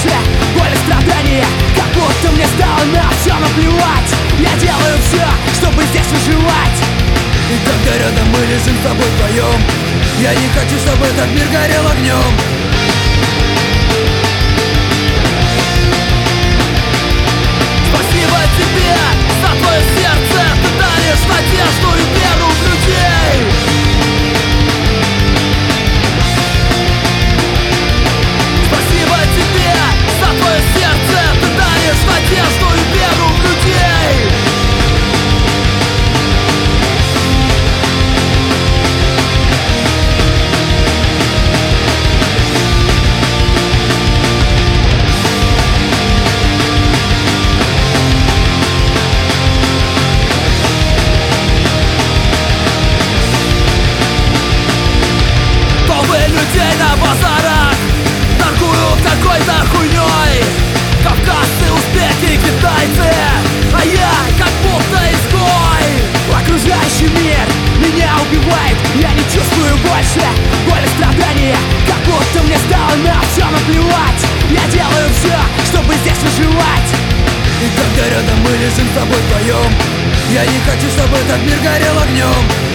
больше боль и страдания, как будто мне стало на все наплевать. Я делаю все, чтобы здесь выживать. И когда рядом мы лежим с тобой вдвоем, я не хочу, чтобы этот мир горел огнем. Спасибо тебе за твое сердце, ты даришь надежду и веру в людей. Спасибо тебе за твое сердце, ты даришь надежду и веру в людей. Людей на базарах торгуют какой-то хуйней. Кавказцы, узбеки, китайцы, а я как будто изгой. Окружающий мир меня убивает, я не чувствую больше боли, страдания, как будто мне стало на все наплевать. Я делаю все, чтобы здесь выживать. И когда рядом мы лежим с тобой вдвоем, я не хочу, чтобы этот мир горел огнем.